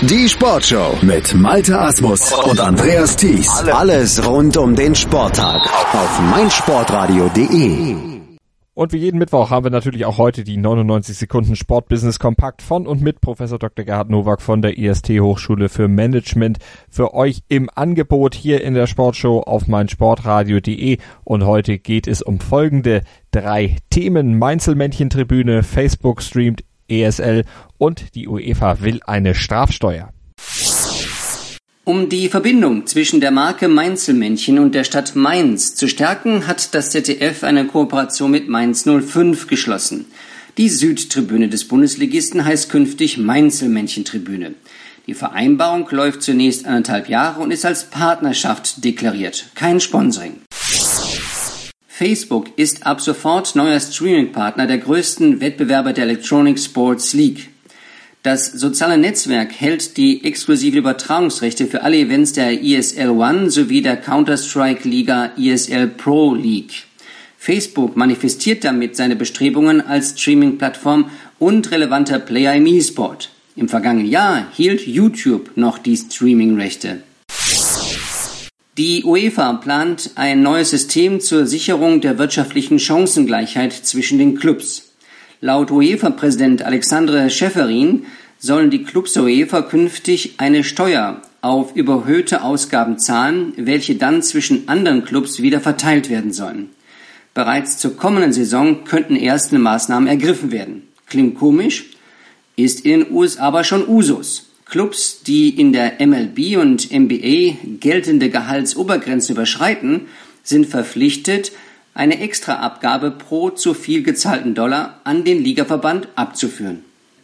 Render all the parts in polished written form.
Die Sportshow mit Malte Asmus und Andreas Thies. Alles rund um den Sporttag auf meinsportradio.de. Und wie jeden Mittwoch haben wir natürlich auch heute die 99 Sekunden Sportbusiness Kompakt von und mit Professor Dr. Gerhard Nowak von der IST Hochschule für Management für euch im Angebot hier in der Sportshow auf meinsportradio.de. Und heute geht es um folgende 3 Themen: Mainzelmännchen-Tribüne, Facebook streamt ESL und die UEFA will eine Strafsteuer. Um die Verbindung zwischen der Marke Mainzelmännchen und der Stadt Mainz zu stärken, hat das ZDF eine Kooperation mit Mainz 05 geschlossen. Die Südtribüne des Bundesligisten heißt künftig Mainzelmännchen-Tribüne. Die Vereinbarung läuft zunächst 1,5 Jahre und ist als Partnerschaft deklariert, kein Sponsoring. Facebook ist ab sofort neuer Streaming-Partner der größten Wettbewerber der Electronic Sports League. Das soziale Netzwerk hält die exklusiven Übertragungsrechte für alle Events der ESL One sowie der Counter-Strike-Liga ESL Pro League. Facebook manifestiert damit seine Bestrebungen als Streaming-Plattform und relevanter Player im E-Sport. Im vergangenen Jahr hielt YouTube noch die Streaming-Rechte. Die UEFA plant ein neues System zur Sicherung der wirtschaftlichen Chancengleichheit zwischen den Clubs. Laut UEFA-Präsident Alexandre Ceferin sollen die Clubs der UEFA künftig eine Steuer auf überhöhte Ausgaben zahlen, welche dann zwischen anderen Clubs wieder verteilt werden sollen. Bereits zur kommenden Saison könnten erste Maßnahmen ergriffen werden. Klingt komisch, ist in den USA aber schon Usus. Clubs, die in der MLB und NBA geltende Gehaltsobergrenzen überschreiten, sind verpflichtet, eine Extraabgabe pro zu viel gezahlten Dollar an den Ligaverband abzuführen.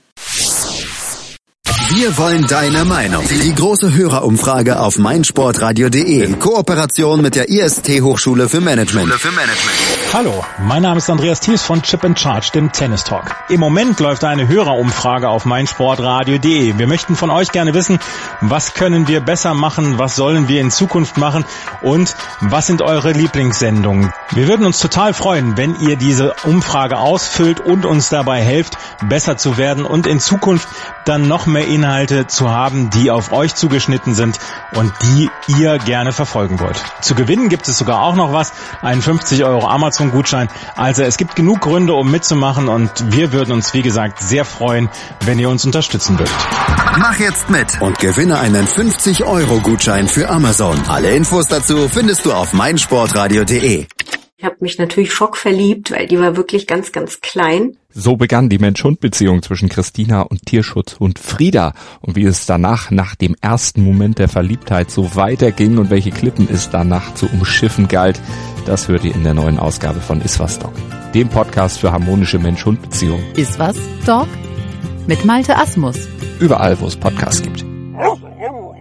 Wir wollen deine Meinung. Die große Hörerumfrage auf meinsportradio.de in Kooperation mit der IST Hochschule für Management. Hallo, mein Name ist Andreas Thies von Chip & Charge, dem Tennis Talk. Im Moment läuft eine Hörerumfrage auf meinsportradio.de. Wir möchten von euch gerne wissen, was können wir besser machen, was sollen wir in Zukunft machen und was sind eure Lieblingssendungen. Wir würden uns total freuen, wenn ihr diese Umfrage ausfüllt und uns dabei helft, besser zu werden und in Zukunft dann noch mehr Inhalte zu haben, die auf euch zugeschnitten sind und die ihr gerne verfolgen wollt. Zu gewinnen gibt es sogar auch noch was, einen 50 € Amazon-Gutschein. Also es gibt genug Gründe, um mitzumachen und wir würden uns, wie gesagt, sehr freuen, wenn ihr uns unterstützen würdet. Mach jetzt mit und gewinne einen 50 € Gutschein für Amazon. Alle Infos dazu findest du auf meinsportradio.de. Ich habe mich natürlich schockverliebt, weil die war wirklich ganz, ganz klein. So begann die Mensch-Hund-Beziehung zwischen Christina und Tierschutzhund Frieda. Und wie es danach, nach dem ersten Moment der Verliebtheit, so weiterging und welche Klippen es danach zu umschiffen galt, das hört ihr in der neuen Ausgabe von Iswas Dog, dem Podcast für harmonische Mensch-Hund-Beziehungen. Iswas Dog mit Malte Asmus. Überall, wo es Podcasts gibt.